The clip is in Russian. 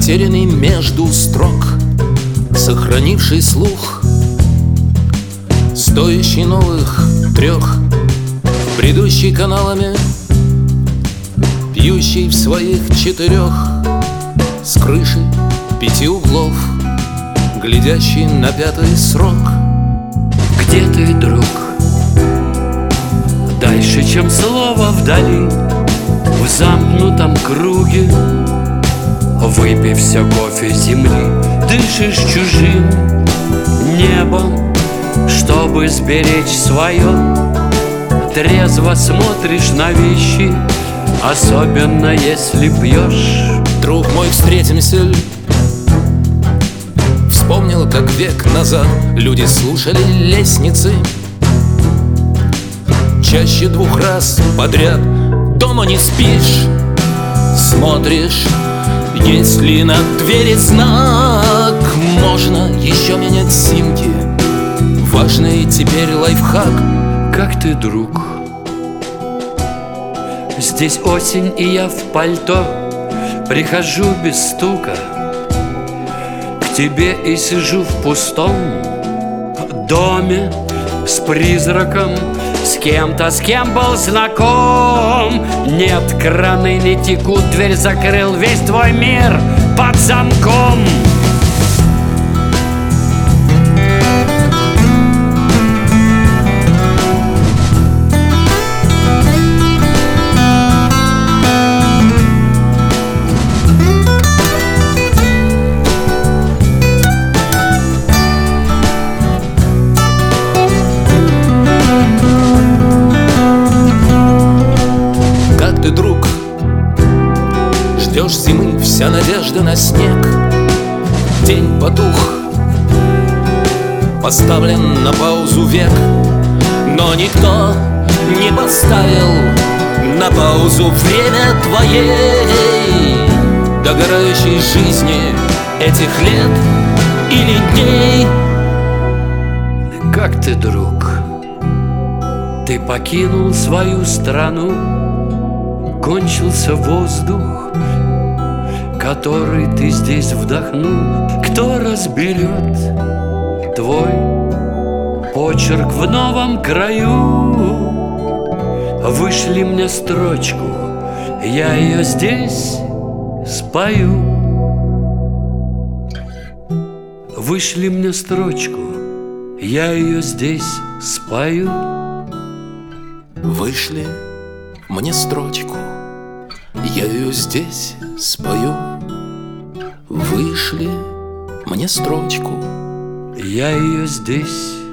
Затерянный между строк, сохранивший слух, стоящий новых трех, бредущий каналами, пьющий в своих четырех, с крыши 5 углов, глядящий на 5-й срок. Где ты, друг? Дальше, чем слово вдали, в замкнутом круге, выпив все кофе земли, дышишь чужим небом, чтобы сберечь свое. Трезво смотришь на вещи, особенно если пьешь. Друг мой, встретимся ль? Вспомнил, как век назад люди слушали лестницы чаще 2 раз подряд. Дома не спишь, смотришь, есть ли на двери знак. Можно еще менять симки, важный теперь лайфхак. Как ты, друг? Здесь осень, и я в пальто, прихожу без стука к тебе и сижу в пустом доме с призраком, с кем-то, с кем был знаком. Нет, краны не текут, дверь закрыл, весь твой мир под замком. Друг, ждешь зимы, вся надежда на снег. День потух, поставлен на паузу век, но никто не поставил на паузу время твоей догорающей жизни, этих лет или дней. Как ты, друг? Ты покинул свою страну, кончился воздух, который ты здесь вдохнул. Кто разберет твой почерк в новом краю? Вышли мне строчку, я ее здесь спою. Вышли мне строчку, я ее здесь спою. Вышли мне строчку, я ее здесь спою. Вышли мне строчку, я ее здесь